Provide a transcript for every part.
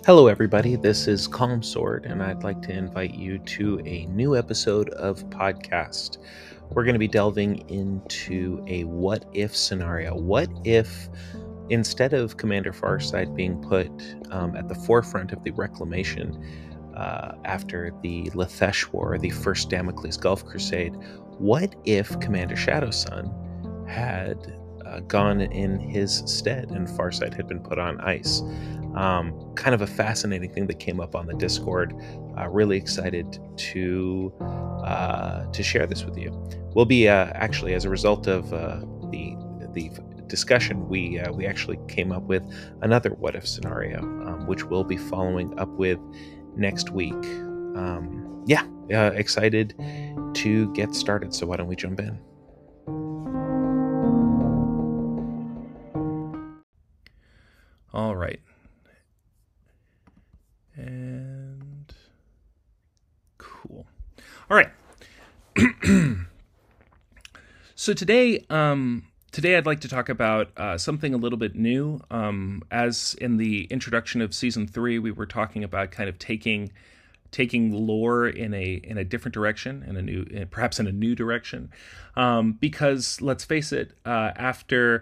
Hello, everybody. This is Calm Sword, and I'd like to invite you to a new episode of podcast. We're going to be delving into a what if scenario. What if, instead of Commander Farsight being put at the forefront of the reclamation after the Lethesh War, the first Damocles Gulf Crusade, what if Commander Shadowsun had gone in his stead and Farsight had been put on ice? Kind of a fascinating thing that came up on the Discord. Really excited to share this with you. We'll be actually, as a result of the discussion, we actually came up with another what if scenario, which we'll be following up with next week. Excited to get started. So why don't we jump in? All right. And cool. All right. So today I'd like to talk about something a little bit new. As in the introduction of season 3, we were talking about kind of taking lore in a different direction, perhaps in a new direction, because let's face it, after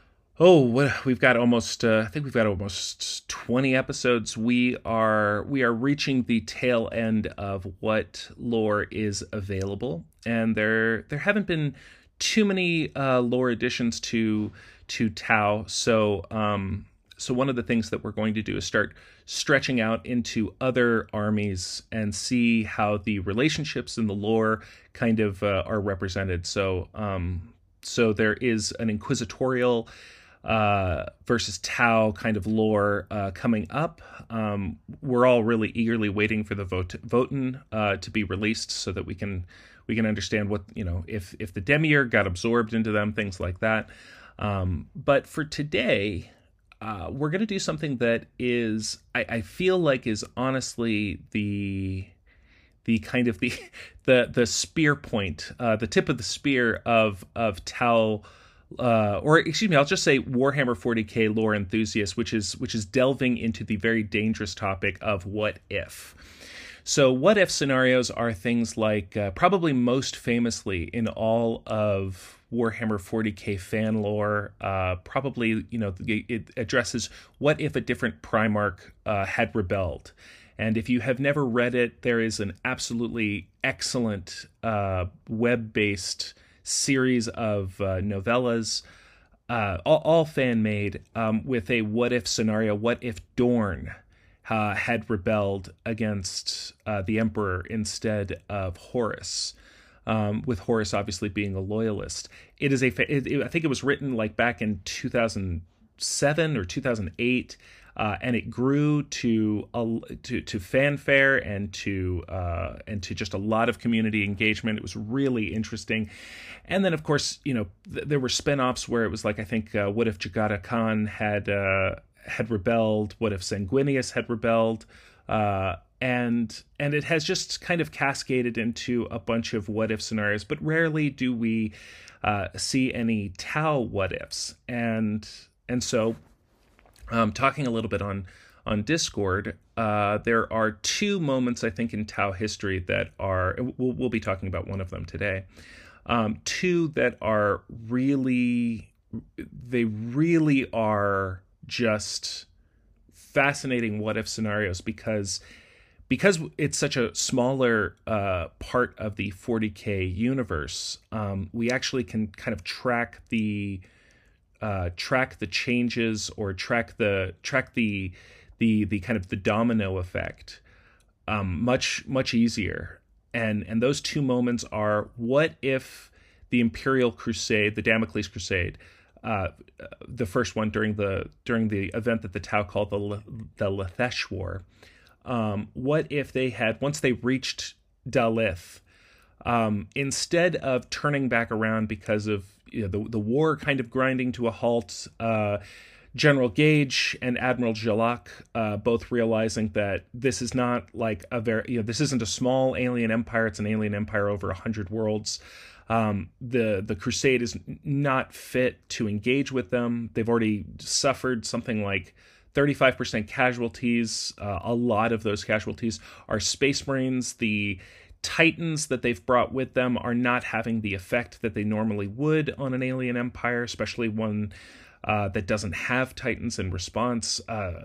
we've got almost I think we've got almost 20 episodes. We are reaching the tail end of what lore is available, and there haven't been too many lore additions to Tau. So one of the things that we're going to do is start stretching out into other armies and see how the relationships in the lore kind of are represented. So there is an inquisitorial versus Tau kind of lore coming up. We're all really eagerly waiting for the Votan to be released so that we can understand what, if the Demiurge got absorbed into them, things like that. But for today, we're going to do something that is, I feel like, is honestly the kind of the spear point, the tip of the spear of Tau. Or excuse me, I'll just say Warhammer 40k lore enthusiast, which is delving into the very dangerous topic of what if. So what if scenarios are things like, probably most famously in all of Warhammer 40k fan lore, probably, it addresses what if a different Primarch had rebelled. And if you have never read it, there is an absolutely excellent web-based series of novellas, all fan-made, with a what-if scenario. What if Dorn had rebelled against the Emperor instead of Horus, with Horus obviously being a loyalist. It is I think it was written like back in 2007 or 2008, and it grew to fanfare and to just a lot of community engagement. It was really interesting. And then, of course, there were spin-offs where it was like, I think, what if Jagata Khan had rebelled? What if Sanguinius had rebelled? And it has just kind of cascaded into a bunch of what if scenarios, but rarely do we see any Tau what ifs. And so, talking a little bit on Discord, there are two moments, I think, in Tau history that are, we'll be talking about one of them today. Two that are really are just fascinating what if scenarios, because it's such a smaller part of the 40k universe. We actually can kind of track the changes, or track the kind of the domino effect much easier. And those two moments are, what if the Imperial Crusade, the Damocles Crusade, the first one during the event that the Tau called the Lethesh War, what if they had, once they reached Dalith, instead of turning back around because of the war kind of grinding to a halt, General Gage and Admiral Jalak both realizing that this is not like this isn't a small alien empire, it's an alien empire over 100 worlds. The Crusade is not fit to engage with them. They've already suffered something like 35% casualties. A lot of those casualties are Space Marines. The Titans that they've brought with them are not having the effect that they normally would on an alien empire, especially one that doesn't have Titans in response.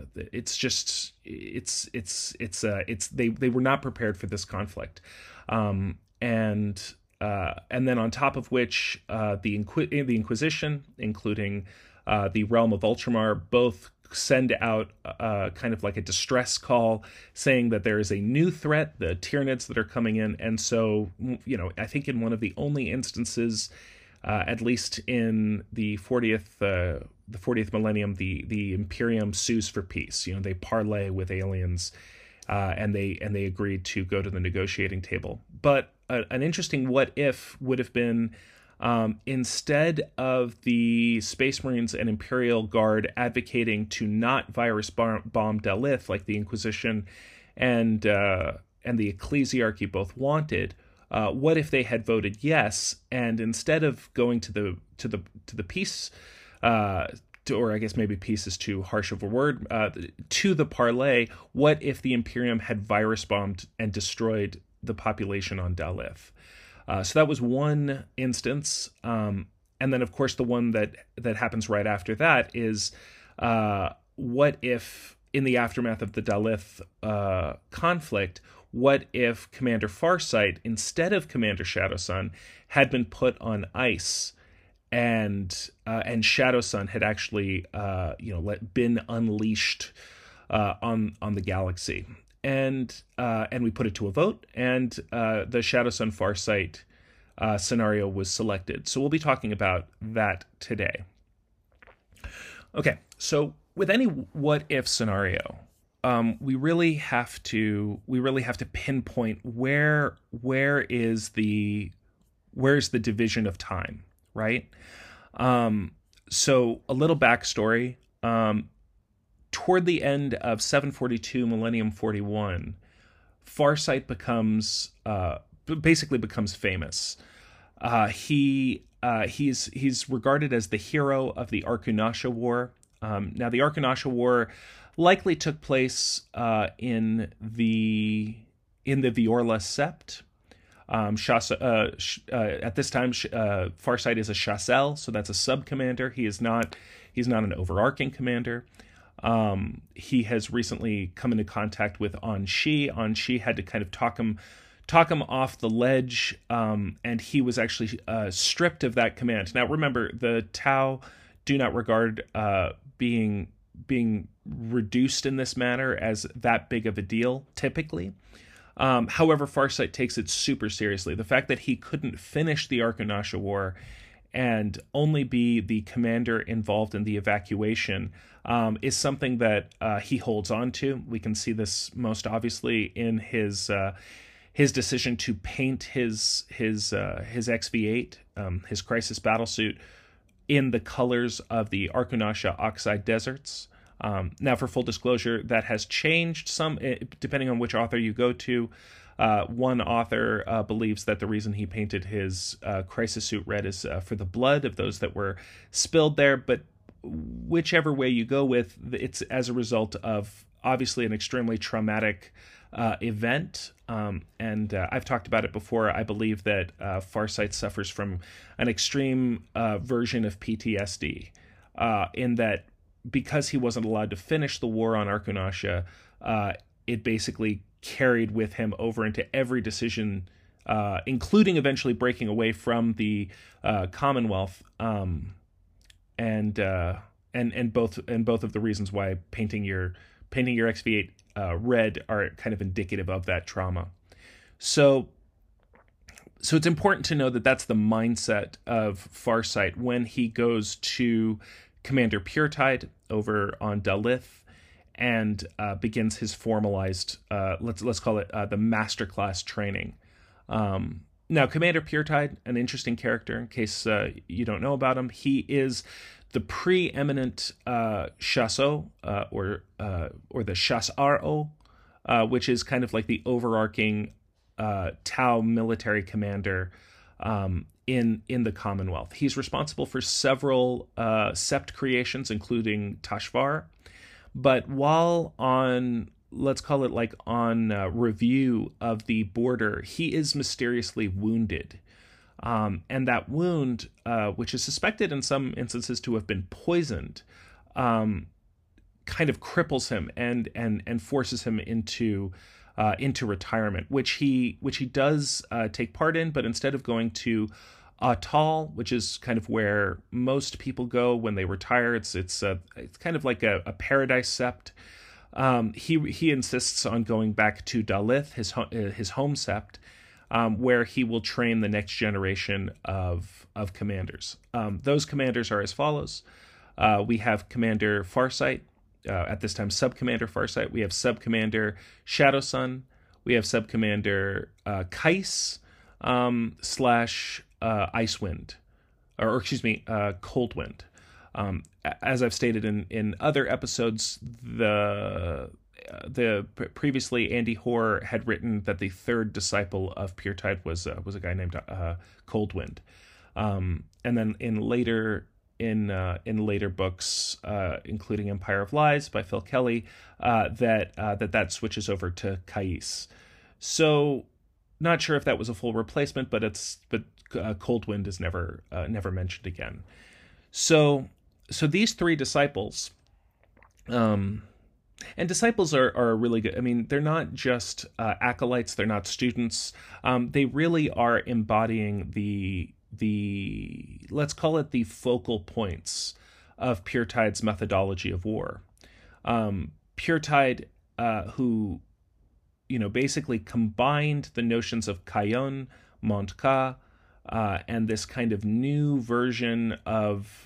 They were not prepared for this conflict, and then on top of which, the Inquisition, including the Realm of Ultramar, both send out kind of like a distress call saying that there is a new threat, the Tyranids that are coming in. And so, I think in one of the only instances, at least in the 40th millennium, the Imperium sues for peace. They parlay with aliens, and they agreed to go to the negotiating table. But an interesting what if would have been, instead of the Space Marines and Imperial Guard advocating to not virus bomb Dalith like the Inquisition and the Ecclesiarchy both wanted, what if they had voted yes, and instead of going to the peace, or I guess maybe peace is too harsh of a word, to the parlay, what if the Imperium had virus bombed and destroyed the population on Dalith? So that was one instance. And then, of course, the one that happens right after that is, what if, in the aftermath of the Dalith conflict, what if Commander Farsight, instead of Commander Shadowsun, had been put on ice, and Shadowsun had actually been unleashed on the galaxy? And we put it to a vote, and the Shadowsun Farsight scenario was selected. So we'll be talking about that today. Okay, so with any what if scenario, we really have to pinpoint where is the division of time, right? So a little backstory. Toward the end of 742 Millennium 41, Farsight basically becomes famous. He's regarded as the hero of the Arkunasha War. Now, the Arkunasha War likely took place in the Viorla Sept. At this time, Farsight is a chassel, so that's a sub-commander. He's not an overarching commander. He has recently come into contact with An-Shi. An-Shi had to kind of talk him off the ledge, and he was actually stripped of that command. Now, remember, the Tau do not regard being reduced in this manner as that big of a deal, typically. However, Farsight takes it super seriously. The fact that he couldn't finish the Arkunasha War and only be the commander involved in the evacuation is something that he holds on to. We can see this most obviously in his decision to paint his XV8, his Crisis battlesuit, in the colors of the Arkunasha Oxide Deserts. Now, for full disclosure, that has changed some depending on which author you go to. One author believes that the reason he painted his Crisis suit red is for the blood of those that were spilled there, but whichever way you go with, it's as a result of obviously an extremely traumatic event. And I've talked about it before. I believe that Farsight suffers from an extreme version of PTSD, in that because he wasn't allowed to finish the war on Arkunasha, it basically carried with him over into every decision, including eventually breaking away from the Commonwealth, and both of the reasons why painting your XV8 red are kind of indicative of that trauma. So it's important to know that that's the mindset of Farsight when he goes to Commander Puretide over on Dalith and begins his formalized, let's call it the masterclass training. Now, Commander Puretide, an interesting character in case you don't know about him. He is the preeminent Chasseur, or the Chassaro, which is kind of like the overarching Tau military commander in the Commonwealth. He's responsible for several Sept creations, including Tashvar. But while on, let's call it like on review of the border, he is mysteriously wounded. And that wound, which is suspected in some instances to have been poisoned, kind of cripples him and forces him into retirement, which he does take part in, but instead of going to Atal, which is kind of where most people go when they retire, it's kind of like a paradise sept. He insists on going back to Dalith, his home sept, where he will train the next generation of commanders. Those commanders are as follows. We have Commander Farsight, at this time Sub-Commander Farsight. We have Sub-Commander Shadowsun. We have Sub-Commander Kais slash Icewind, or excuse me, Coldwind. As I've stated in other episodes, the previously Andy Hoare had written that the third disciple of Purtide was a guy named Coldwind, and then in later books, including Empire of Lies by Phil Kelly, that switches over to Kais. So, not sure if that was a full replacement, but Coldwind is never mentioned again. So these three disciples, and disciples are really good. I mean, they're not just acolytes; they're not students. They really are embodying the let's call it the focal points of Purtide's methodology of war. Purtide, who basically combined the notions of Kayon, Montka, and this kind of new version of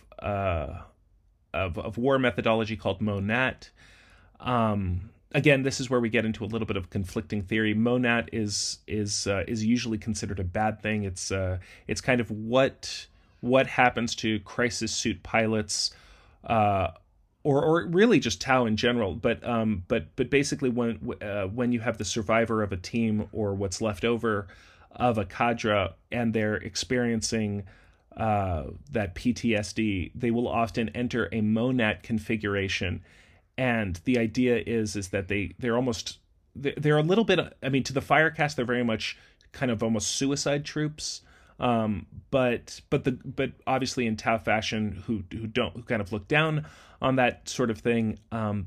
war methodology called Monat. Again, this is where we get into a little bit of conflicting theory. Monat is usually considered a bad thing. It's kind of what happens to crisis suit pilots, or really just Tau in general. But basically, when you have the survivor of a team or what's left over of a cadre and they're experiencing that PTSD, they will often enter a Monat configuration. And the idea is that they're a little bit, I mean, to the Firecast, they're very much kind of almost suicide troops. But obviously in Tau fashion, who kind of look down on that sort of thing,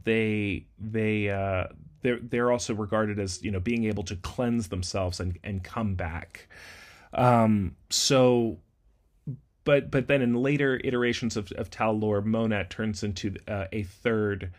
they're also regarded as, being able to cleanse themselves and come back. But then in later iterations of Tau lore, Monat turns into a third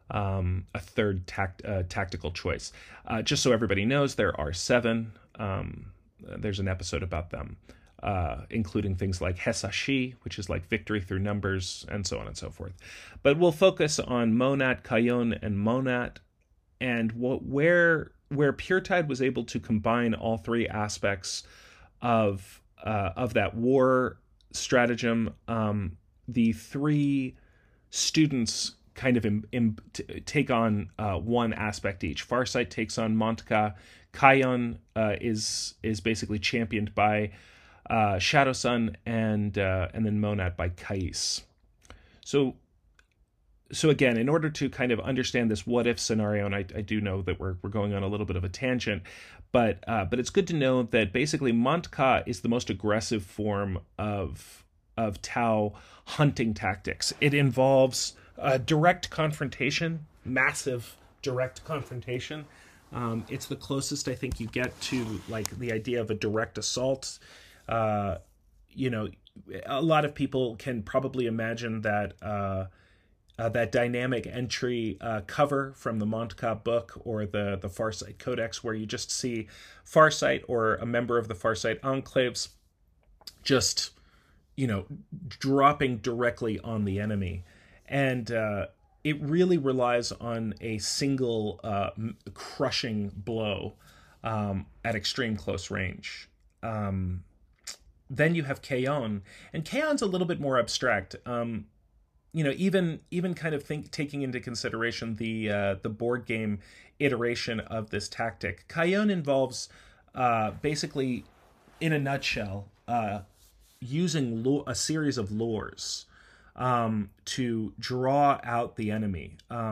tactical choice. Just so everybody knows, there are 7. There's an episode about them, including things like Hesashi, which is like victory through numbers, and so on and so forth. But we'll focus on Monat, Kayon, and Monat, and where Purtide was able to combine all three aspects of that war stratagem. The three students kind of take on one aspect each. Farsight takes on Montka. Kayon is basically championed by Shadowsun, and then Monat by Kais. So again, in order to kind of understand this what if scenario, and I do know that we're going on a little bit of a tangent, but it's good to know that basically Montka is the most aggressive form of Tau hunting tactics. It involves direct confrontation, massive direct confrontation. It's the closest I think you get to like the idea of a direct assault. A lot of people can probably imagine that that dynamic entry cover from the Montka book or the Farsight Codex, where you just see Farsight or a member of the Farsight enclaves just dropping directly on the enemy. And it really relies on a single crushing blow at extreme close range. Then you have Kayon, and Kayon's a little bit more abstract. Even kind of taking into consideration the board game iteration of this tactic. Kayon involves basically, in a nutshell, using a series of lures. to draw out the enemy.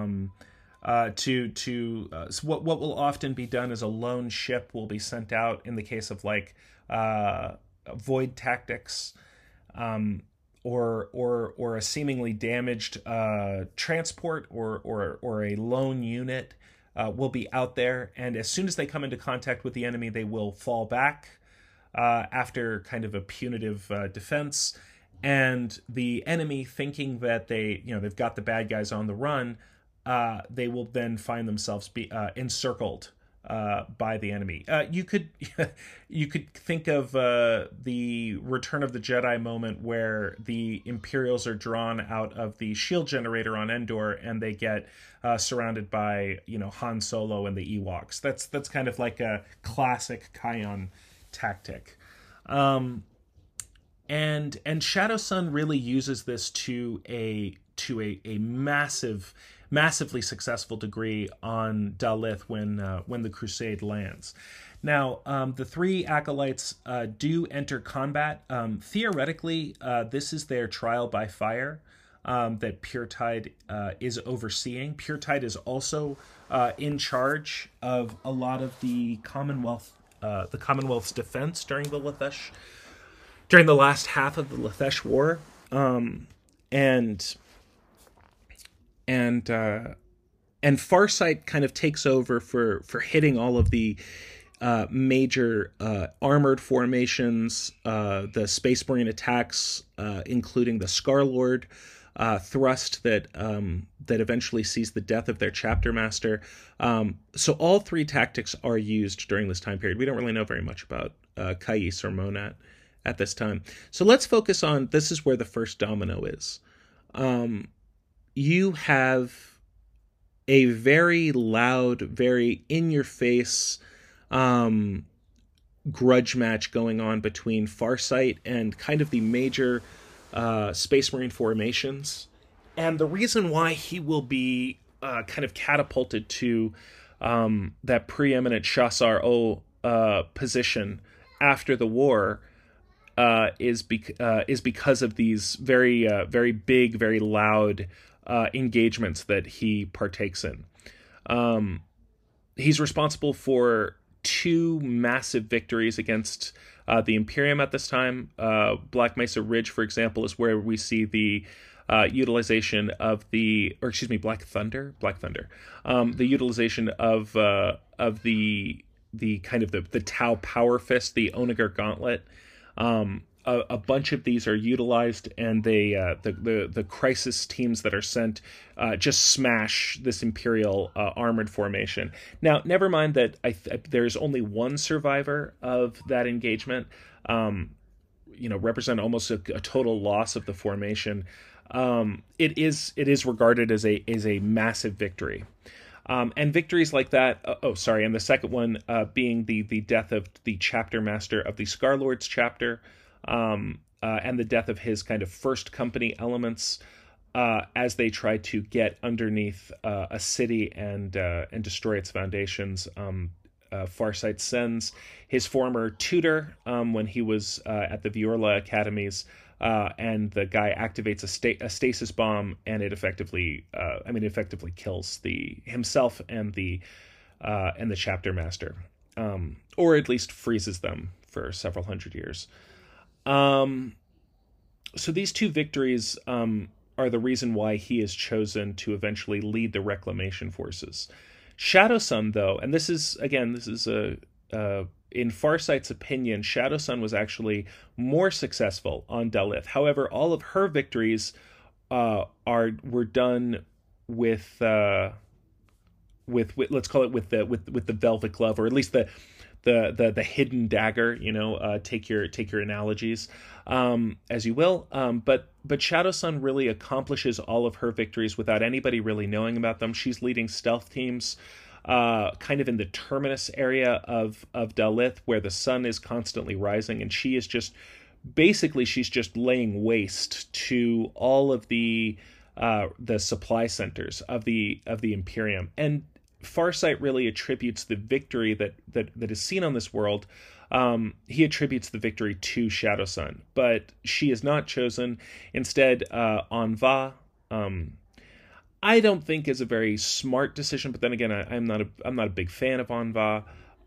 So what will often be done is a lone ship will be sent out in the case of like void tactics, or a seemingly damaged transport or a lone unit will be out there, and as soon as they come into contact with the enemy, they will fall back after kind of a punitive defense. And the enemy, thinking that they've got the bad guys on the run, they will then find themselves be encircled by the enemy. You could you could think of the Return of the Jedi moment where the Imperials are drawn out of the shield generator on Endor, and they get surrounded by Han Solo and the Ewoks. That's kind of like a classic Kion tactic. And Shadow Sun really uses this to a massively successful degree on Dalith when the Crusade lands. Now, the three acolytes do enter combat. Theoretically, this is their trial by fire that Puretide is overseeing. Puretide is also in charge of a lot of the Commonwealth's defense during the last half of the Lethesh War, and Farsight kind of takes over for hitting all of the major armored formations, the Space Marine attacks, including the Scarlord thrust that eventually sees the death of their chapter master. So all three tactics are used during this time period. We don't really know very much about Kais or Monat at this time. So let's focus on, this is where the first domino is. You have a very loud, very in-your-face grudge match going on between Farsight and kind of the major Space Marine formations. And the reason why he will be kind of catapulted to that preeminent Chassar O position after the war is because of these very big, very loud engagements that he partakes in. He's responsible for two massive victories against the Imperium at this time. Black Mesa Ridge, for example, is where we see the utilization of Black Thunder. The utilization of the kind of the Tau Power Fist, the Onager Gauntlet. A bunch of these are utilized, and the crisis teams that are sent just smash this Imperial armored formation. Now, never mind that there's only one survivor of that engagement. Represent almost a total loss of the formation. It is regarded as a massive victory. And victories like that, and the second one being the death of the chapter master of the Scarlord's chapter, and the death of his kind of first company elements as they try to get underneath a city and destroy its foundations. Farsight sends his former tutor when he was at the Viorla Academies, and the guy activates a stasis bomb, and it effectively kills himself and the chapter master, or at least freezes them for several hundred years. So these two victories are the reason why he is chosen to eventually lead the reclamation forces. Shadow Sun, though, and this is in Farsight's opinion, Shadow Sun was actually more successful on Dalith. However, all of her victories were done with let's call it with the velvet glove, or at least the hidden dagger. Take your analogies as you will. But Shadow Sun really accomplishes all of her victories without anybody really knowing about them. She's leading stealth teams kind of in the terminus area of Dalith, where the sun is constantly rising, and she's just laying waste to all of the supply centers of the Imperium. And Farsight really attributes the victory that is seen on this world he attributes the victory to Shadowsun, but she is not chosen. Instead, Anva, I don't think is a very smart decision. But then again, I'm not a big fan of Anva.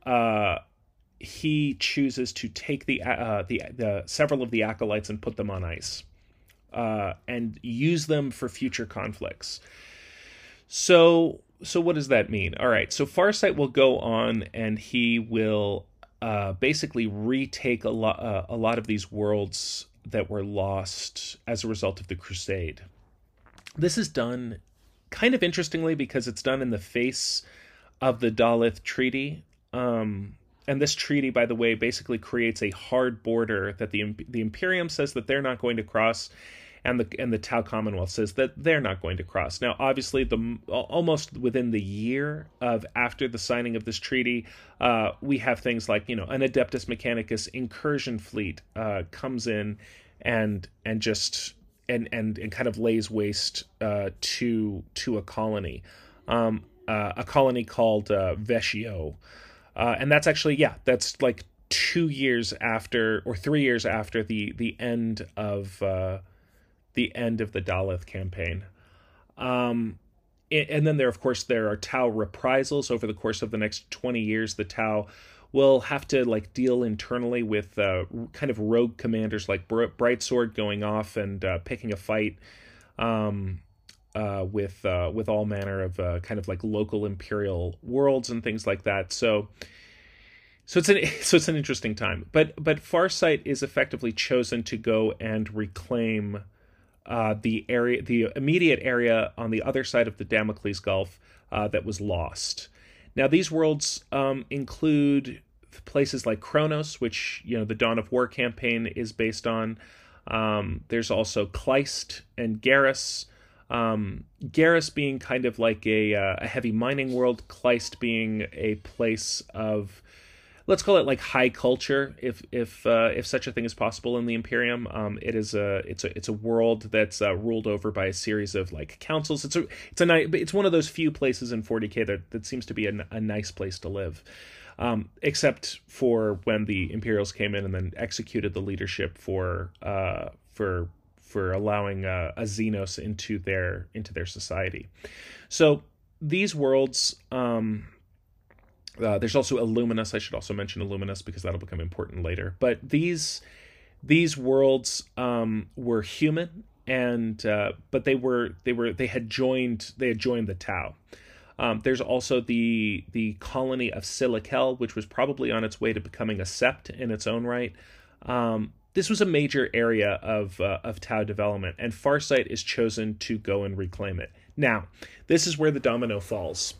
He chooses to take the several of the acolytes and put them on ice, and use them for future conflicts. So what does that mean? All right, so Farsight will go on, and he will basically retake a lot of these worlds that were lost as a result of the Crusade. This is done kind of interestingly because it's done in the face of the Dalith Treaty. And this treaty, by the way, basically creates a hard border that the Imperium says that they're not going to cross, and the Tau Commonwealth says that they're not going to cross. Now, obviously, almost within the year of after the signing of this treaty, we have things like, an Adeptus Mechanicus incursion fleet comes in and just kind of lays waste to a colony called Veshio. And that's actually, that's like 2 years after, or 3 years after the end of the Dalith campaign. And then there are Tau reprisals over the course of the next 20 years. The Tau will have to deal internally with kind of rogue commanders like Brightsword going off and picking a fight with all manner of kind of local imperial worlds and things like that. So it's an interesting time. But Farsight is effectively chosen to go and reclaim the immediate area on the other side of the Damocles Gulf that was lost. Now, these worlds include places like Kronos, which the Dawn of War campaign is based on. There's also Kleist and Garrus. Garrus being kind of like a heavy mining world, Kleist being a place of, let's call it high culture, if such a thing is possible in the Imperium. It's a world that's ruled over by a series of councils. It's one of those few places in 40K that seems to be a nice place to live, except for when the Imperials came in and then executed the leadership for allowing a Xenos into their society. So these worlds. There's also Illuminus. I should also mention Illuminus because that'll become important later. But these worlds were human, and but they had joined the Tau. There's also the colony of Silikel, which was probably on its way to becoming a sept in its own right. This was a major area of Tau development, and Farsight is chosen to go and reclaim it. Now, this is where the domino falls.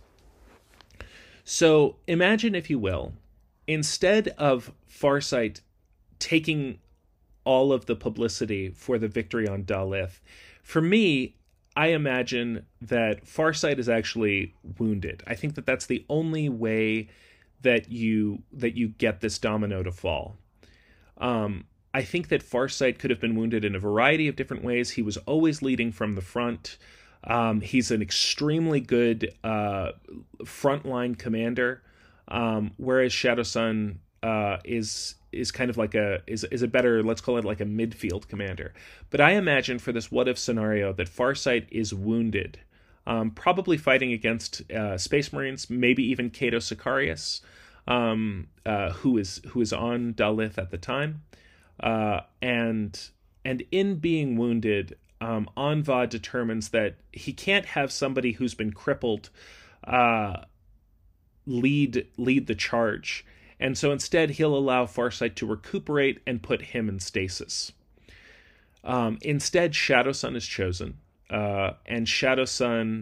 So imagine, if you will, instead of Farsight taking all of the publicity for the victory on Dalith, for me, I imagine that Farsight is actually wounded. I think that that's the only way that you get this domino to fall. I think that Farsight could have been wounded in a variety of different ways. He was always leading from the front. He's an extremely good frontline commander, whereas Shadowsun is kind of is a better, let's call it a midfield commander. But I imagine for this what if scenario that Farsight is wounded, probably fighting against Space Marines, maybe even Cato Sicarius, who is on Dalith at the time, and in being wounded. Anva determines that he can't have somebody who's been crippled lead the charge, and so instead he'll allow Farsight to recuperate and put him in stasis. Instead, Shadowsun is chosen, and Shadowsun,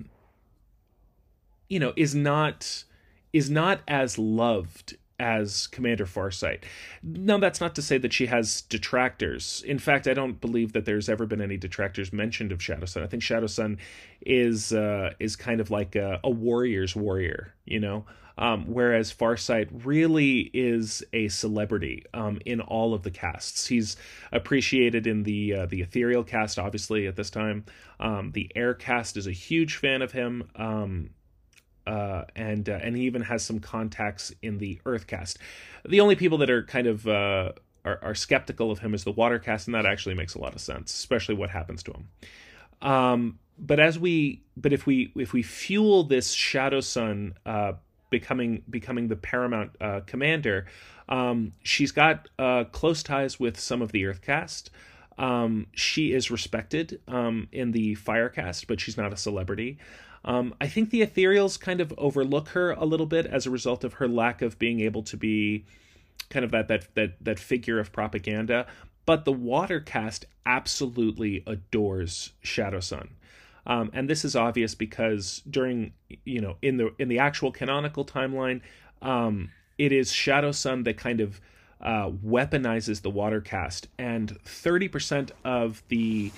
is not as loved as Commander Farsight. Now, that's not to say that she has detractors. In fact, I don't believe that there's ever been any detractors mentioned of Shadowsun. I think Shadowsun is kind of like a warrior's warrior, whereas Farsight really is a celebrity in all of the casts. He's appreciated in the Ethereal cast, obviously, at this time. The Air cast is a huge fan of him. and he even has some contacts in the Earthcast. The only people that are kind of are skeptical of him is the Watercast, and that actually makes a lot of sense, especially what happens to him. But if we fuel this Shadow Sun becoming the paramount commander, she's got close ties with some of the Earthcast. She is respected in the Firecast, but she's not a celebrity. I think the Ethereals kind of overlook her a little bit as a result of her lack of being able to be kind of that figure of propaganda. But the Watercast absolutely adores Shadow Sun. And this is obvious because during, in the actual canonical timeline, it is Shadow Sun that kind of weaponizes the Watercast, and 30% of the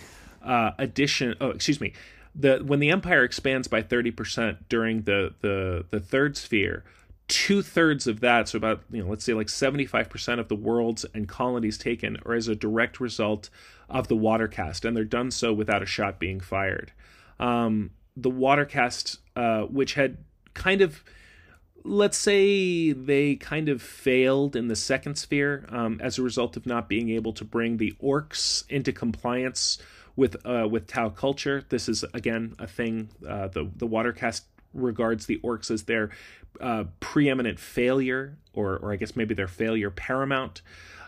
when the Empire expands by 30% during the third sphere, 2/3 of that, so about, let's say like 75% of the worlds and colonies taken are as a direct result of the Watercast, and they're done so without a shot being fired. The Watercast, which had kind of, let's say they kind of failed in the second sphere as a result of not being able to bring the orcs into compliance with Tau culture. This is, again, a thing. The Watercast regards the orcs as their preeminent failure, or I guess maybe their failure paramount.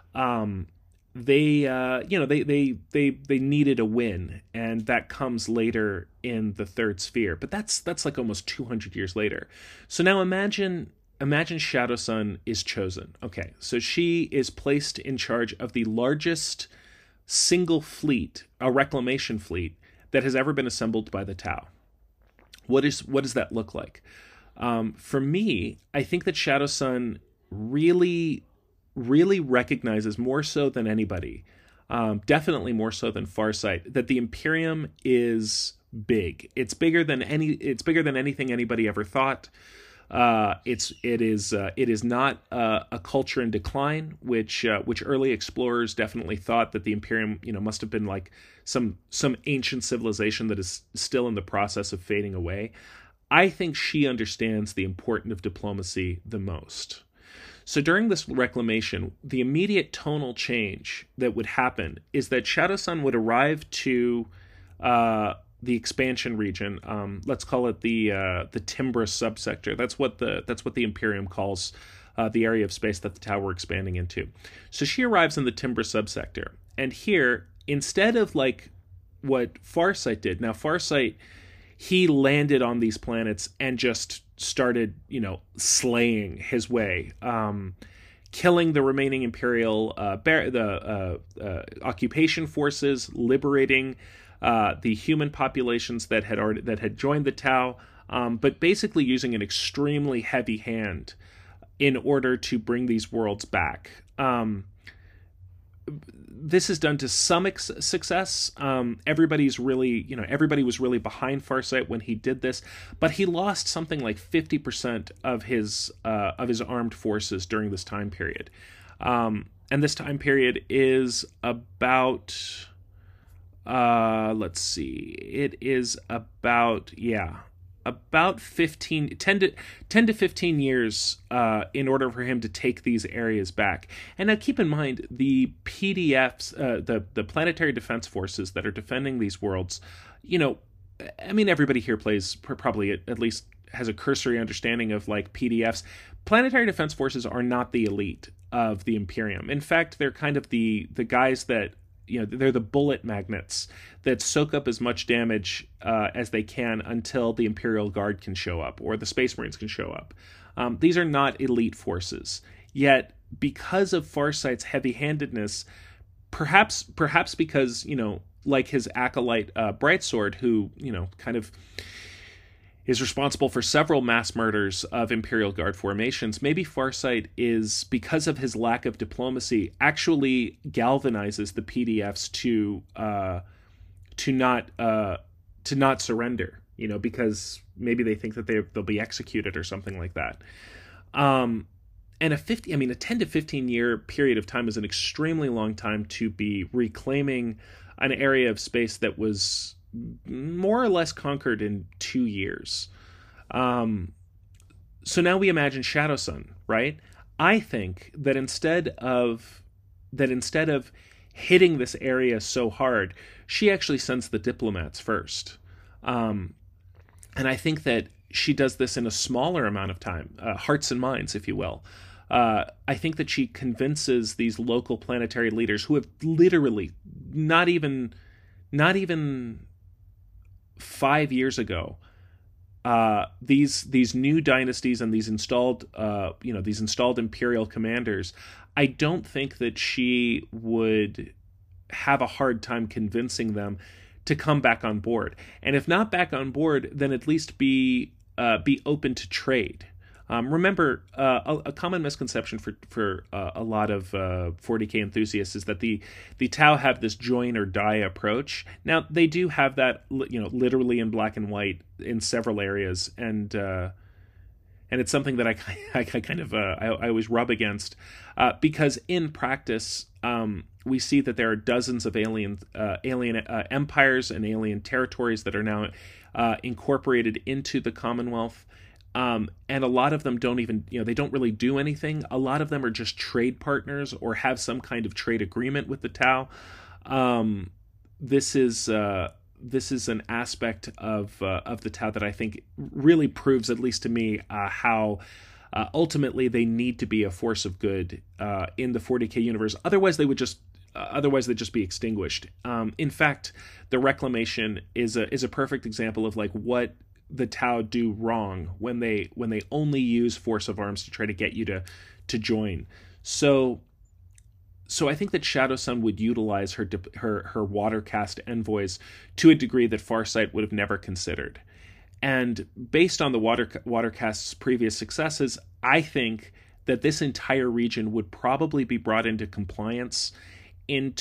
They needed a win, and that comes later in the third sphere. But that's like almost 200 years later. So now imagine Shadow Sun is chosen. Okay, so she is placed in charge of the largest single fleet, a reclamation fleet, that has ever been assembled by the Tau. What does that look like? For me, I think that Shadow Sun really recognizes, more so than anybody, definitely more so than Farsight, that the Imperium is big. It's bigger than anything anybody ever thought. It is not a culture in decline, which early explorers definitely thought that the Imperium, must have been like some ancient civilization that is still in the process of fading away. I think she understands the importance of diplomacy the most. So during this reclamation, the immediate tonal change that would happen is that Shadow Sun would arrive to the expansion region. Let's call it the Timbra subsector. That's what the Imperium calls the area of space that the Tau were expanding into. So she arrives in the Timbra subsector, and here, instead of like what Farsight did, now Farsight, he landed on these planets and just started, slaying his way, killing the remaining Imperial occupation forces, liberating the human populations that had joined the Tau, but basically using an extremely heavy hand in order to bring these worlds back. This is done to some success. Everybody was really behind Farsight when he did this, but he lost something like 50% of his armed forces during this time period. And this time period is about, let's see, it is about 10 to 15 years in order for him to take these areas back. And now keep in mind, the PDFs, the Planetary Defense Forces that are defending these worlds, everybody here probably at least has a cursory understanding of like PDFs. Planetary Defense Forces are not the elite of the Imperium. In fact, they're kind of the guys that, they're the bullet magnets that soak up as much damage as they can until the Imperial Guard can show up or the Space Marines can show up. These are not elite forces. Yet, because of Farsight's heavy-handedness, perhaps because, like his acolyte Brightsword, who, kind of is responsible for several mass murders of Imperial Guard formations, maybe Farsight is, because of his lack of diplomacy, actually galvanizes the PDFs to not surrender, because maybe they think that they'll be executed or something like that. And a 10 to 15 year period of time is an extremely long time to be reclaiming an area of space that was more or less conquered in 2 years. So now we imagine Shadow Sun, right? I think that instead of hitting this area so hard, she actually sends the diplomats first. Um, and I think that she does this in a smaller amount of time, hearts and minds, if you will. I think that she convinces these local planetary leaders who have literally not even 5 years ago, these new dynasties and these installed imperial commanders. I don't think that she would have a hard time convincing them to come back on board, and if not back on board, then at least be open to trade. Remember, a common misconception for a lot of 40K enthusiasts is that the Tau have this join or die approach. Now they do have that, literally in black and white in several areas, and it's something that I kind of I always rub against, because in practice, we see that there are dozens of alien empires and alien territories that are now incorporated into the Commonwealth. And a lot of them don't even, they don't really do anything. A lot of them are just trade partners or have some kind of trade agreement with the Tau. This is an aspect of the Tau that I think really proves, at least to me, how ultimately they need to be a force of good in the 40K universe. Otherwise, they'd just be extinguished. In fact, the Reclamation is a perfect example of like what the Tau do wrong when they only use force of arms to try to get you to join. So I think that Shadow Sun would utilize her watercast envoys to a degree that Farsight would have never considered. And based on the watercast's previous successes, I think that this entire region would probably be brought into compliance in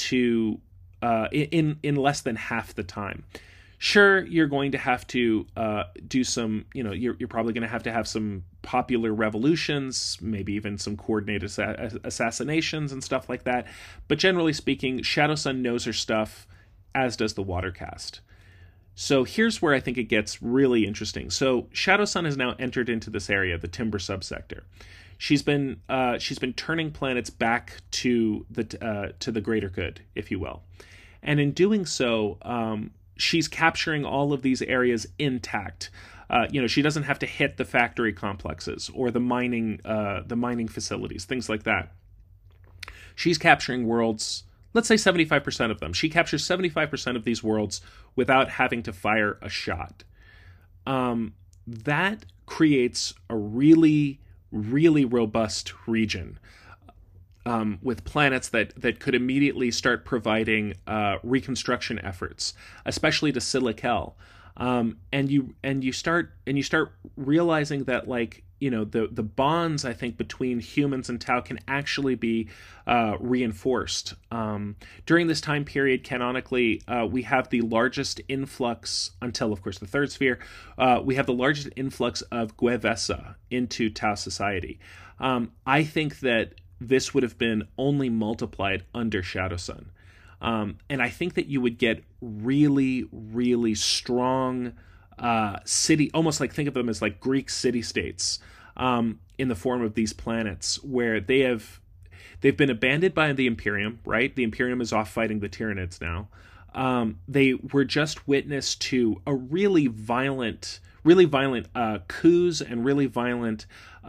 less than half the time. Sure, you're going to have to do some, you're probably going to have some popular revolutions, maybe even some coordinated assassinations and stuff like that. But generally speaking, Shadow Sun knows her stuff, as does the Watercast. So here's where I think it gets really interesting. So Shadow Sun has now entered into this area, the Timber subsector. She's been turning planets back to the greater good, if you will, and in doing so, she's capturing all of these areas intact. She doesn't have to hit the factory complexes or the mining facilities, things like that. She's capturing worlds, let's say 75% of them. She captures 75% of these worlds without having to fire a shot. That creates a really, really robust region. With planets that could immediately start providing reconstruction efforts, especially to Silikel, and you start realizing that the bonds, I think, between humans and Tau can actually be reinforced. During this time period, canonically, we have the largest influx, until of course the third sphere, we have the largest influx of Guevesa into Tau society. I think that this would have been only multiplied under Shadow Sun. And I think that you would get really, really strong city, almost like think of them as like Greek city-states, in the form of these planets, where they've been abandoned by the Imperium, right? The Imperium is off fighting the Tyranids now. They were just witness to a really violent coups and really violent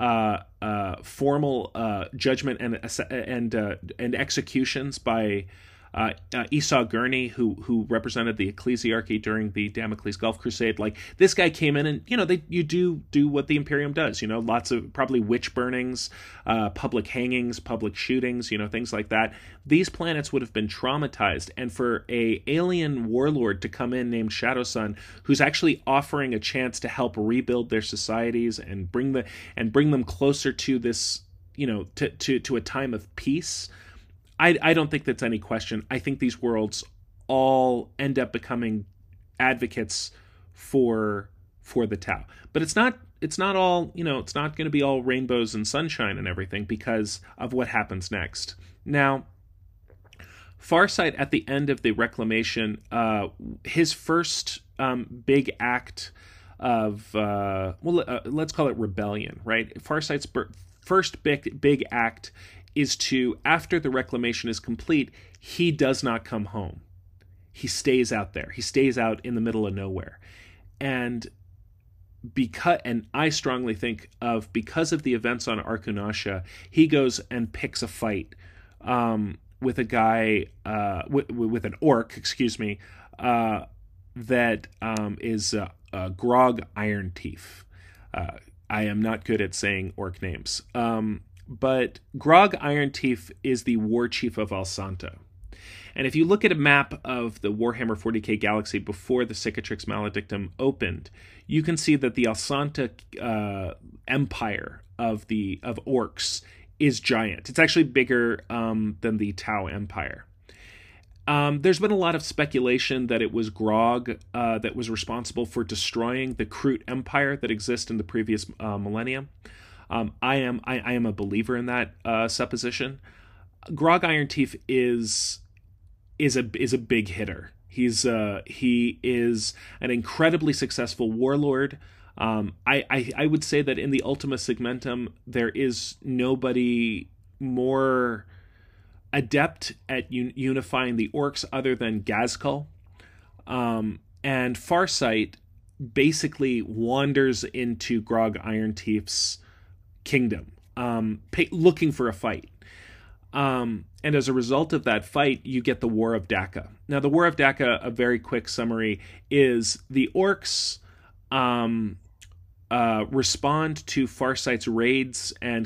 formal judgment and executions by Esau Gurney, who represented the ecclesiarchy during the Damocles Gulf Crusade. Like, this guy came in and, you do what the Imperium does, lots of probably witch burnings, public hangings, public shootings, things like that. These planets would have been traumatized, and for a alien warlord to come in named Shadow Sun, who's actually offering a chance to help rebuild their societies and bring them closer to this, to a time of peace. I don't think that's any question. I think these worlds all end up becoming advocates for the Tau. But it's not all, it's not going to be all rainbows and sunshine and everything because of what happens next. Now, Farsight, at the end of the Reclamation, his first big act let's call it rebellion, right? Farsight's first big act is to, after the reclamation is complete, he does not come home. He stays out there. He stays out in the middle of nowhere. And I strongly think because of the events on Arkunasha, he goes and picks a fight with a guy, with an orc, that is Grog Ironteeth. I am not good at saying orc names. But Grog Ironteeth is the war chief of Alsanta. And if you look at a map of the Warhammer 40k galaxy before the Cicatrix Maledictum opened, you can see that the Alsanta empire of orcs is giant. It's actually bigger than the Tau Empire. There's been a lot of speculation that it was Grog that was responsible for destroying the Kroot Empire that exists in the previous millennium. I am a believer in that supposition. Grog Ironteeth is a big hitter. He is an incredibly successful warlord. I would say that in the Ultima Segmentum there is nobody more adept at unifying the orcs other than Ghazghkull. And Farsight basically wanders into Grog Ironteeth's kingdom, looking for a fight. And as a result of that fight, you get the War of Daka. Now, the War of Daka, a very quick summary, is the orcs respond to Farsight's raids and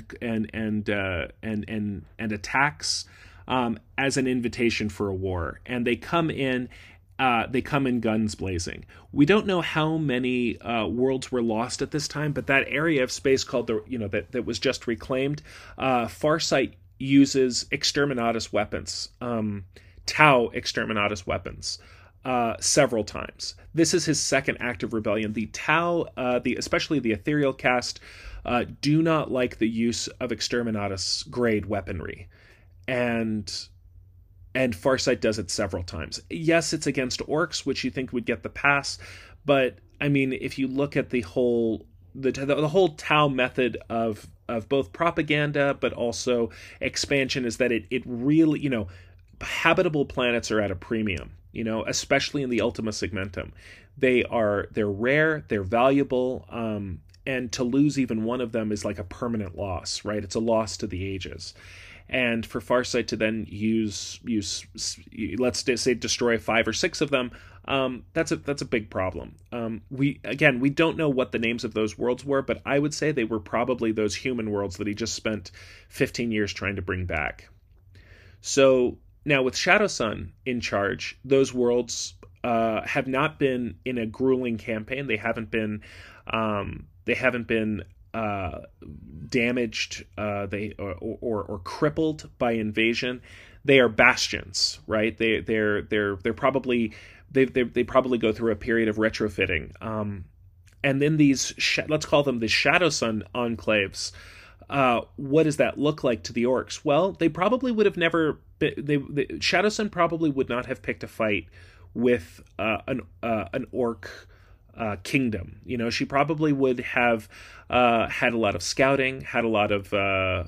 attacks as an invitation for a war, and they come in. They come in guns blazing. We don't know how many worlds were lost at this time, but that area of space called that was just reclaimed, Farsight uses exterminatus weapons, Tau exterminatus weapons, several times. This is his second act of rebellion. The Tau, especially the Ethereal caste, do not like the use of exterminatus grade weaponry, and Farsight does it several times. Yes, it's against orcs, which you think would get the pass, but I mean, if you look at the whole Tau method of both propaganda but also expansion, is that it really, habitable planets are at a premium, especially in the Ultima Segmentum. They're rare, they're valuable, and to lose even one of them is like a permanent loss, right? It's a loss to the ages. And for Farsight to then use let's say destroy 5 or 6 of them, that's a big problem. We don't know what the names of those worlds were, but I would say they were probably those human worlds that he just spent 15 years trying to bring back. So now with Shadowsun in charge, those worlds have not been in a grueling campaign. They haven't been damaged, or crippled by invasion. They are bastions, right? They probably go through a period of retrofitting. And then these let's call them the Shadowsun enclaves. What does that look like to the orcs? Well, they probably would have never. Shadowsun probably would not have picked a fight with an orc kingdom. She probably would have had a lot of scouting, had a lot of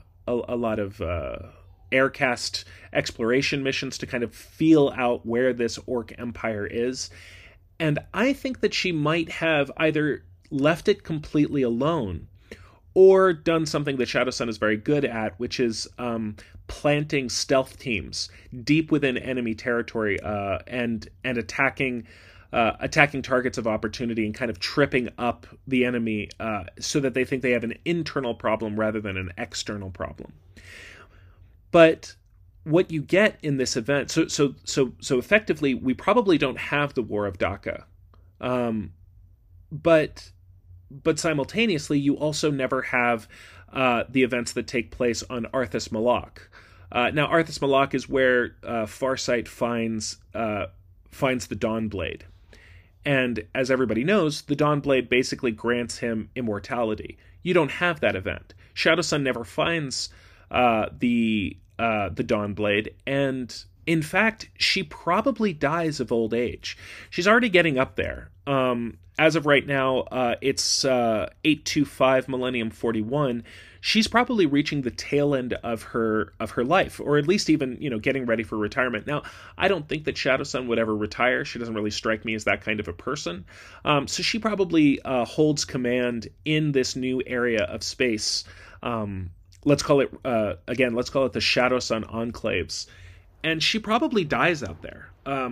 aircast exploration missions to kind of feel out where this orc empire is. And I think that she might have either left it completely alone or done something that Shadowsun is very good at, which is planting stealth teams deep within enemy territory and attacking targets of opportunity and kind of tripping up the enemy so that they think they have an internal problem rather than an external problem. But what you get in this event, so effectively, we probably don't have the War of Daka, but simultaneously, you also never have the events that take place on Arthas Malak. Now, Arthas Malak is where Farsight finds the Dawnblade. And as everybody knows, the Dawnblade basically grants him immortality. You don't have that event. Shadowsun never finds the Dawnblade, and In fact, she probably dies of old age. She's already getting up there. As of right now, it's 825 Millennium 41. She's probably reaching the tail end of her life, or at least even getting ready for retirement. Now, I don't think that Shadowsun would ever retire. She doesn't really strike me as that kind of a person. So she probably holds command in this new area of space. Let's call it let's call it the Shadowsun enclaves, and she probably dies out there.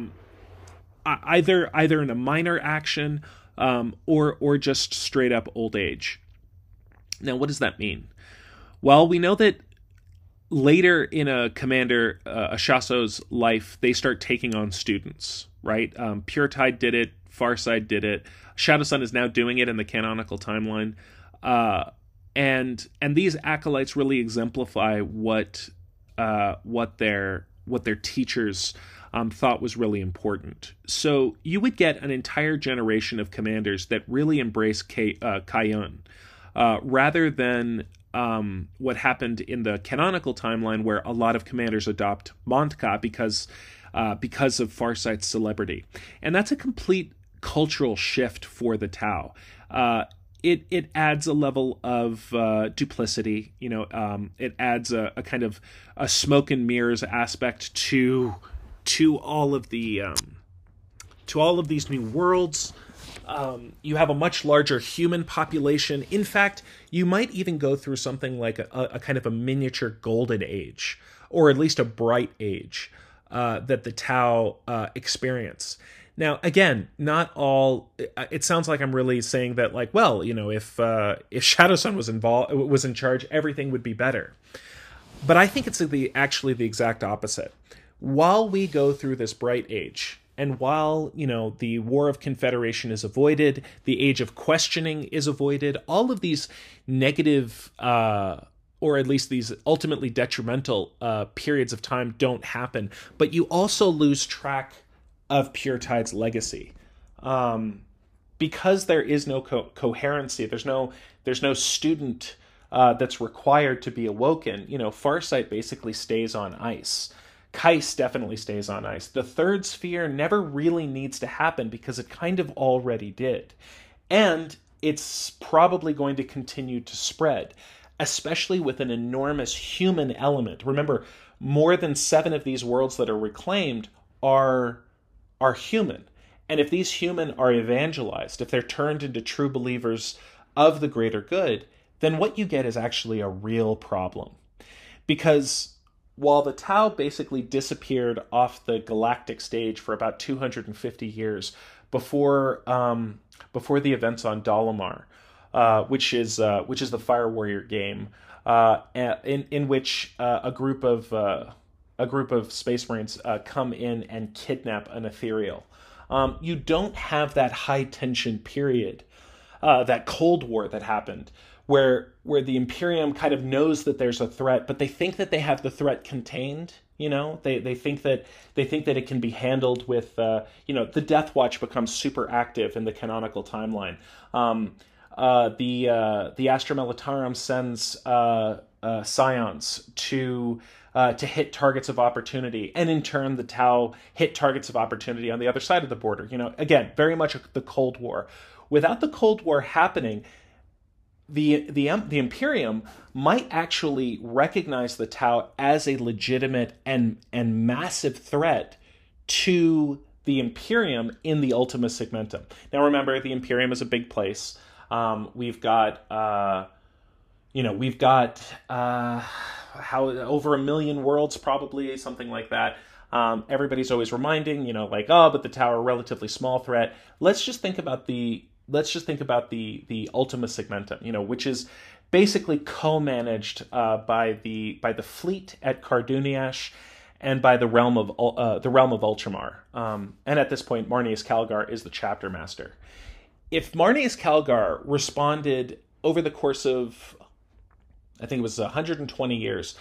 Either in a minor action, or just straight up old age. Now, what does that mean? Well, we know that later in a Commander Ashaso's life, they start taking on students, right? Pure Tide did it, Farsight did it, Shadowsun is now doing it in the canonical timeline, and these acolytes really exemplify what their teachers thought was really important. So you would get an entire generation of commanders that really embrace Kayun, rather than what happened in the canonical timeline, where a lot of commanders adopt Montka because of Farsight's celebrity. And that's a complete cultural shift for the Tau. It adds a level of duplicity. It adds a kind of a smoke and mirrors aspect to all of the to all of these new worlds. You have a much larger human population. In fact, you might even go through something like a kind of a miniature golden age, or at least a bright age, that the Tau experience. Now, again, not all. It sounds like I'm really saying that, like, well, if Shadowsun was in charge, everything would be better. But I think it's actually the exact opposite. While we go through this bright age, and while, the War of Confederation is avoided, the Age of Questioning is avoided, all of these negative, or at least these ultimately detrimental periods of time don't happen, but you also lose track of Pure Tide's legacy. Because there is no coherency, there's no student that's required to be awoken. Farsight basically stays on ice. Kais definitely stays on ice. The third sphere never really needs to happen because it kind of already did. And it's probably going to continue to spread, especially with an enormous human element. Remember, more than 7 of these worlds that are reclaimed are human. And if these human are evangelized, if they're turned into true believers of the greater good, then what you get is actually a real problem. Because while the Tau basically disappeared off the galactic stage for about 250 years before the events on Dalamar, which is the Fire Warrior game, in which a group of Space Marines come in and kidnap an Ethereal. You don't have that high tension period, that Cold War that happened, where the Imperium kind of knows that there's a threat, but they think that they have the threat contained. They think that it can be handled with the Death Watch becomes super active in the canonical timeline. The Astra Militarum sends Scions to hit targets of opportunity, and in turn the Tau hit targets of opportunity on the other side of the border. Again, very much the Cold War. Without the Cold War happening, the Imperium might actually recognize the Tau as a legitimate and massive threat to the Imperium in the Ultima Segmentum. Now, remember, the Imperium is a big place. We've got over 1 million worlds, probably something like that. Everybody's always reminding, but the Tau are a relatively small threat. Let's just think about the Ultima Segmentum, which is basically co-managed by the fleet at Karduniash and by the realm of Ultramar. And at this point, Marneus Calgar is the chapter master. If Marneus Calgar responded over the course of, I think it was 120 years,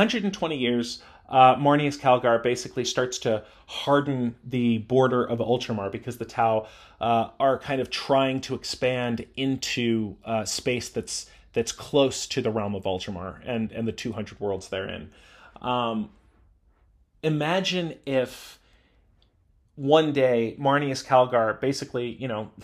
Marneus Calgar basically starts to harden the border of Ultramar because the Tau are kind of trying to expand into space that's close to the realm of Ultramar and the 200 worlds therein. imagine if one day Marnius Calgar basically,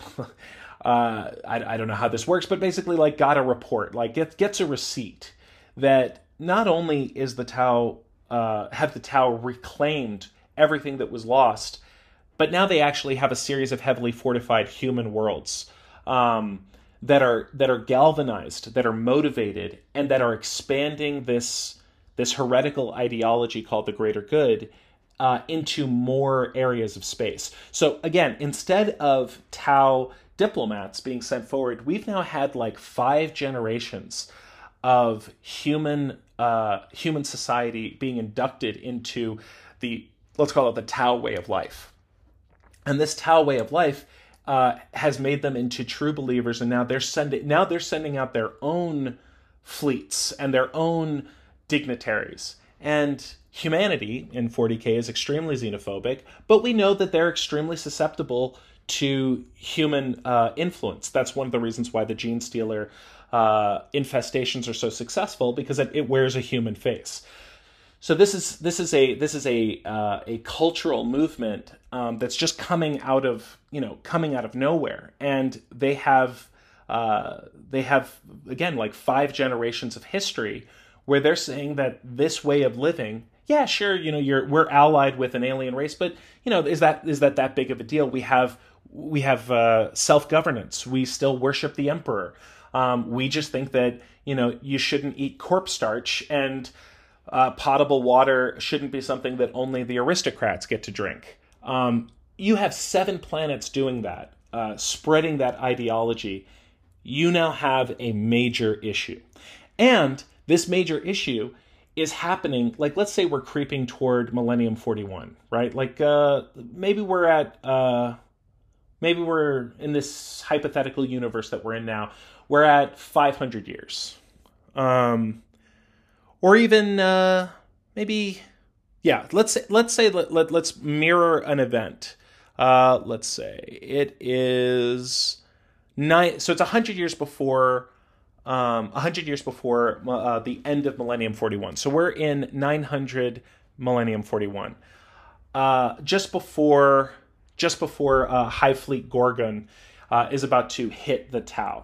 I don't know how this works, but basically like got a report, like gets a receipt that not only is the Tau have the Tau reclaimed everything that was lost, but now they actually have a series of heavily fortified human worlds that are galvanized, that are motivated, and that are expanding this heretical ideology called the greater good into more areas of space. So again, instead of Tau diplomats being sent forward, we've now had like 5 generations of human society being inducted into the, let's call it the Tau way of life. And this Tau way of life has made them into true believers, and now they're sending out their own fleets and their own dignitaries. And humanity in 40K is extremely xenophobic, but we know that they're extremely susceptible to human influence. That's one of the reasons why the Gene Stealer infestations are so successful, because it wears a human face. So this is a cultural movement that's just coming out of nowhere, and they have again like 5 generations of history where they're saying that this way of living, yeah, sure, we're allied with an alien race, but is that big of a deal? We have self-governance. We still worship the emperor. We just think that you shouldn't eat corpse starch, and potable water shouldn't be something that only the aristocrats get to drink. You have 7 planets doing that, spreading that ideology. You now have a major issue. And this major issue is happening, like, let's say we're creeping toward Millennium 41, right? Like, maybe we're in this hypothetical universe that we're in now. We're at 500 years. Or even maybe, yeah. Let's mirror an event. Let's say it is 9. So it's 100 years before. 100 years before the end of Millennium 41. So we're in 900 Millennium 41. Just before Hive Fleet Gorgon is about to hit the Tau.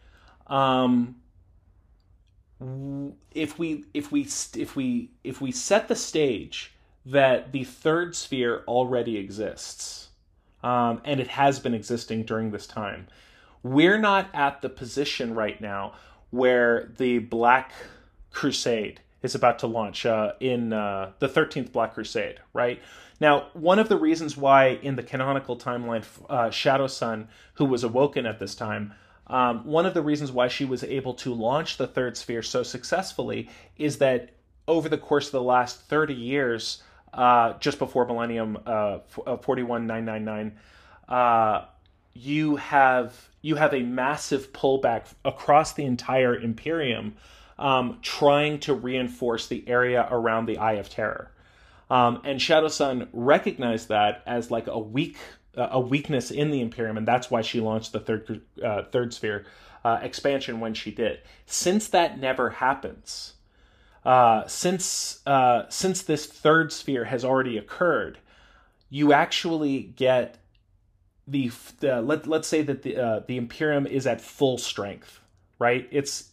If we set the stage that the third sphere already exists, and it has been existing during this time, we're not at the position right now where the Black Crusade is about to launch in the 13th Black Crusade, right? Now, one of the reasons why in the canonical timeline, Shadowsun, who was awoken at this time, one of the reasons why she was able to launch the third sphere so successfully is that over the course of the last 30 years, just before Millennium 41999, you have a massive pullback across the entire Imperium, trying to reinforce the area around the Eye of Terror. And Shadowsun recognized that as like a weakness in the Imperium, and that's why she launched the third sphere expansion when she did. Since that never happens, since this third sphere has already occurred, you actually get let's say that the Imperium is at full strength, right?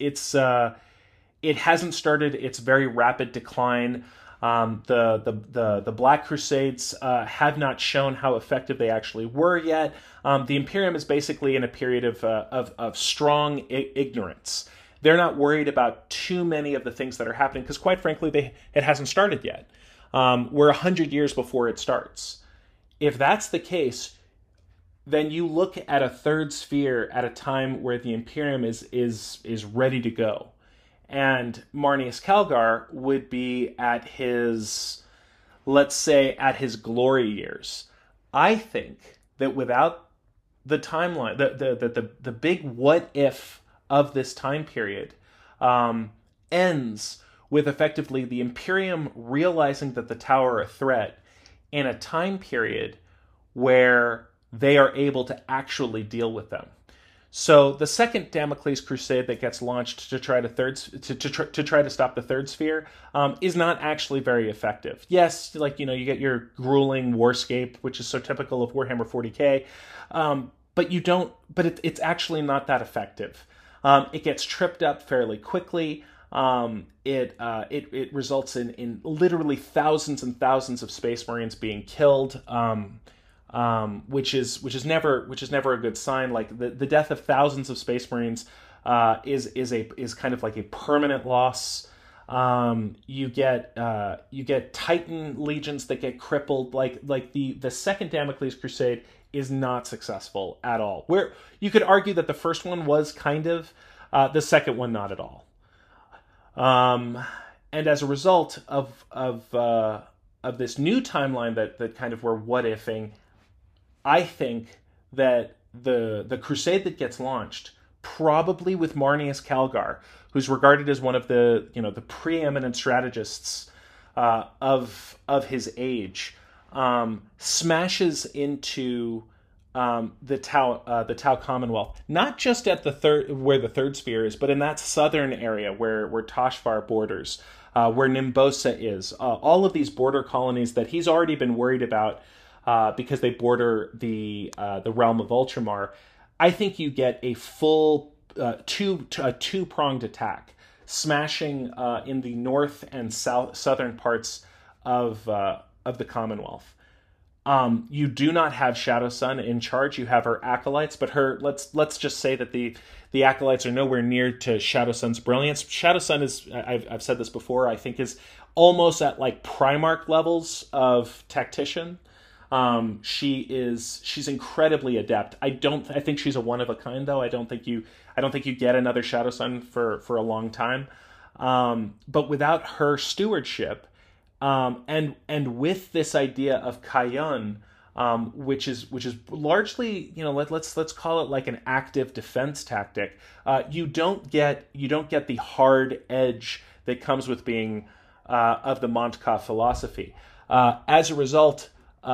It hasn't started its very rapid decline. The Black Crusades have not shown how effective they actually were yet. The Imperium is basically in a period of strong ignorance. They're not worried about too many of the things that are happening because, quite frankly, it hasn't started yet. We're 100 years before it starts. If that's the case, then you look at a third sphere at a time where the Imperium is ready to go. And Marnius Calgar would be at his, let's say, at his glory years. I think that without the timeline, the big what if of this time period ends with effectively the Imperium realizing that the Tau are a threat in a time period where they are able to actually deal with them. So the second Damocles Crusade that gets launched to try to try to stop the Third Sphere is not actually very effective. Yes, like you get your grueling warscape, which is so typical of Warhammer 40k, but you don't. But it's actually not that effective. It gets tripped up fairly quickly. It results in literally thousands and thousands of Space Marines being killed. Which is never a good sign. Like the death of thousands of Space Marines is kind of like a permanent loss. You get Titan legions that get crippled. Like the second Damocles Crusade is not successful at all. Where you could argue that the first one was kind of, the second one not at all. And as a result of this new timeline that kind of we're what ifing, I think that the crusade that gets launched, probably with Marneus Calgar, who's regarded as one of the the preeminent strategists of his age, smashes into the Tau Commonwealth, not just at where the Third Sphere is, but in that southern area where Toshvar borders, where Nimbosa is. All of these border colonies that he's already been worried about. Because they border the realm of Ultramar, I think you get a full two-pronged attack, smashing in the north and southern parts of the Commonwealth. You do not have Shadowsun in charge. You have her acolytes, but let's just say that the acolytes are nowhere near to Shadowsun's brilliance. Shadowsun is, I've said this before, I think is almost at like Primarch levels of tactician. She's incredibly adept. I think she's a one of a kind though. I don't think you get another Shadowsun for a long time. But without her stewardship, and with this idea of Kayun, which is largely, let's call it like an active defense tactic. You don't get the hard edge that comes with being of the Mont'ka philosophy. As a result,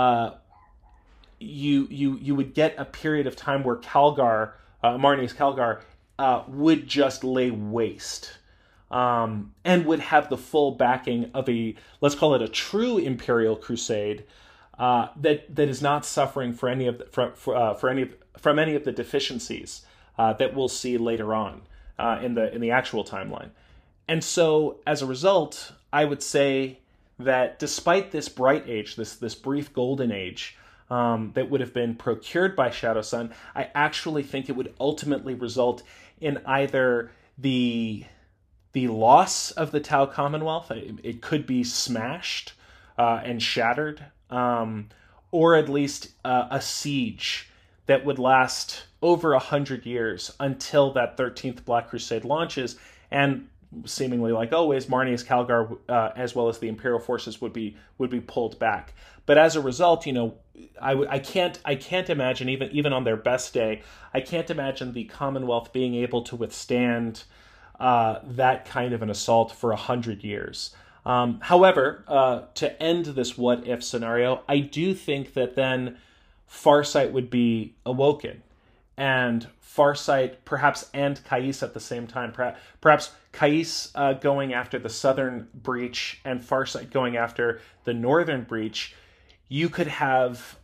you would get a period of time where Marneus Calgar, would just lay waste, and would have the full backing of let's call it a true Imperial Crusade, that is not suffering for any of from any of the deficiencies that we'll see later on in the actual timeline. And so, as a result, I would say that despite this bright age, this brief golden age, that would have been procured by Shadowsun, I actually think it would ultimately result in either the loss of the Tau Commonwealth. It could be smashed and shattered, or at least a siege that would last over 100 years until that 13th Black Crusade launches, and seemingly like always, Marneus Calgar, as well as the Imperial forces, would be pulled back. But as a result, I can't imagine even on their best day, I can't imagine the Commonwealth being able to withstand that kind of an assault for 100 years. However, to end this what if scenario, I do think that then Farsight would be awoken, and Farsight perhaps and Kais at the same time. Perhaps Kais going after the southern breach and Farsight going after the northern breach. You could have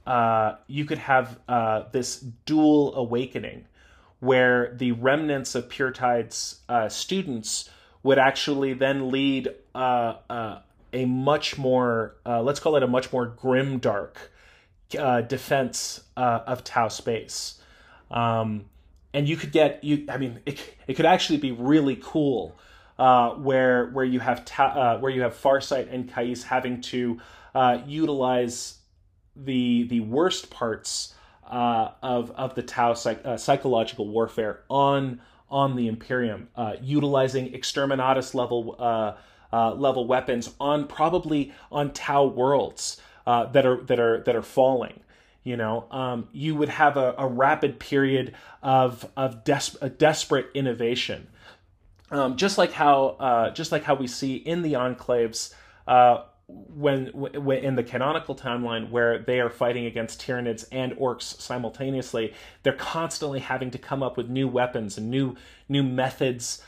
this dual awakening, where the remnants of Puretide's students would actually then lead a much more, let's call it a much more grimdark defense of Tau space. And you could it could actually be really cool, where you have Farsight and Kais having to utilize the worst parts of the Tau psychological warfare on the Imperium, utilizing Exterminatus level weapons probably on Tau worlds that are falling. You would have a rapid period of desperate innovation, just like how we see in the enclaves, when in the canonical timeline where they are fighting against Tyranids and orcs simultaneously, they're constantly having to come up with new weapons and new methods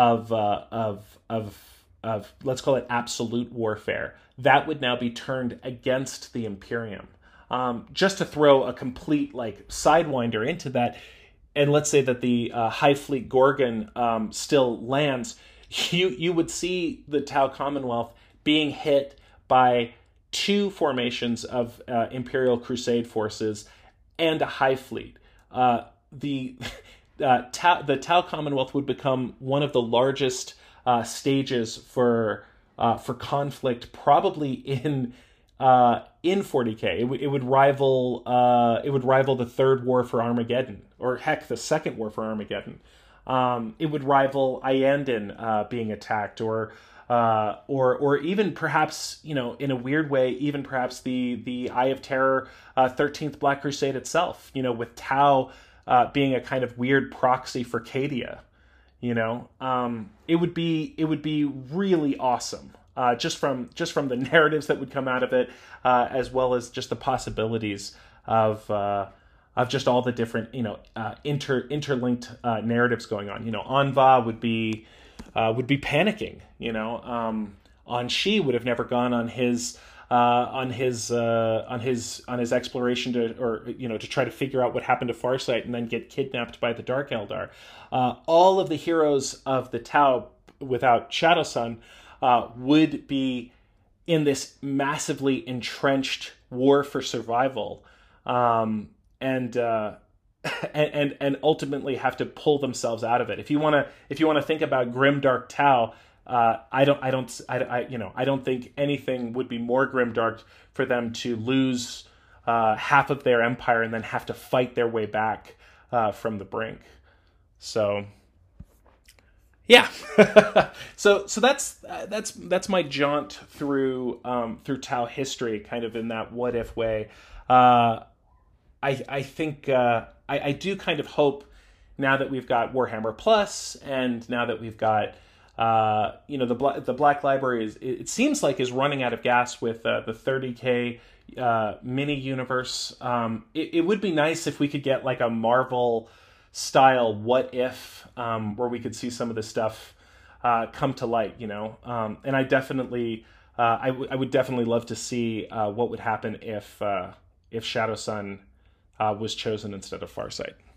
of let's call it absolute warfare. That would now be turned against the Imperium. Just to throw a complete like sidewinder into that, and let's say that the Hive Fleet Gorgon still lands, you would see the Tau Commonwealth being hit by two formations of Imperial Crusade forces and a Hive Fleet. The Tau Commonwealth would become one of the largest stages for conflict, probably in 40K. It would rival the Third War for Armageddon, or heck, the Second War for Armageddon. It would rival Iyanden being attacked, or even perhaps, in a weird way, even perhaps the Eye of Terror 13th Black Crusade itself, with Tau being a kind of weird proxy for Cadia. It would be really awesome, just from the narratives that would come out of it, as well as just the possibilities of just all the different interlinked narratives going on. Anva would be panicking. Anshi would have never gone on his exploration to try to figure out what happened to Farsight and then get kidnapped by the Dark Eldar. All of the heroes of the Tau without Shadowsun would be in this massively entrenched war for survival, and ultimately have to pull themselves out of it. If you want to think about grimdark Tau, I don't think anything would be more grimdark for them to lose half of their empire and then have to fight their way back from the brink. So, yeah. so that's my jaunt through Tau history, kind of in that what if way. I think I do kind of hope, now that we've got Warhammer Plus, and now that we've got the Black Library it seems like is running out of gas with the 30K mini universe. It would be nice if we could get like a Marvel style what if, where we could see some of this stuff come to light, and I definitely I would definitely love to see what would happen if Shadowsun was chosen instead of Farsight.